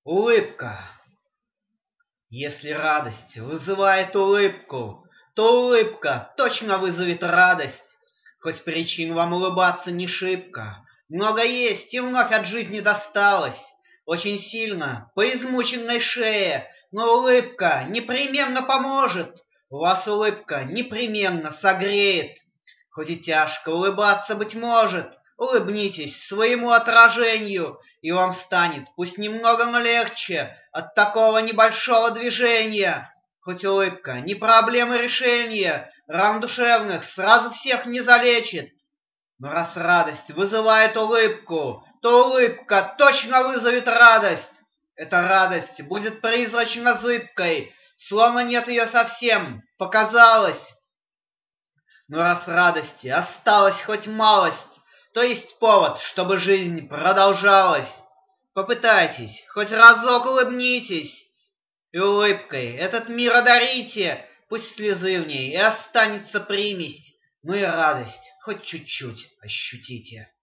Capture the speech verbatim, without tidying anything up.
Улыбка. Если радость вызывает улыбку, то улыбка точно вызовет радость. Хоть причин вам улыбаться не шибко, много есть и вновь от жизни досталось. Очень сильно по измученной шее, но улыбка непременно поможет. Вас улыбка непременно согреет. Хоть и тяжко улыбаться, быть может, улыбнитесь своему отражению, и вам станет, пусть немного, но легче от такого небольшого движения. Хоть улыбка не проблема решения, ран душевных сразу всех не залечит. Но раз радость вызывает улыбку, то улыбка точно вызовет радость. Эта радость будет призрачно зыбкой, словно нет ее совсем, показалось. Но раз радости осталась хоть малость, то есть повод, чтобы жизнь продолжалась. Попытайтесь, хоть разок улыбнитесь, и улыбкой этот мир одарите, пусть слезы в ней и останется примесь, но и радость хоть чуть-чуть ощутите.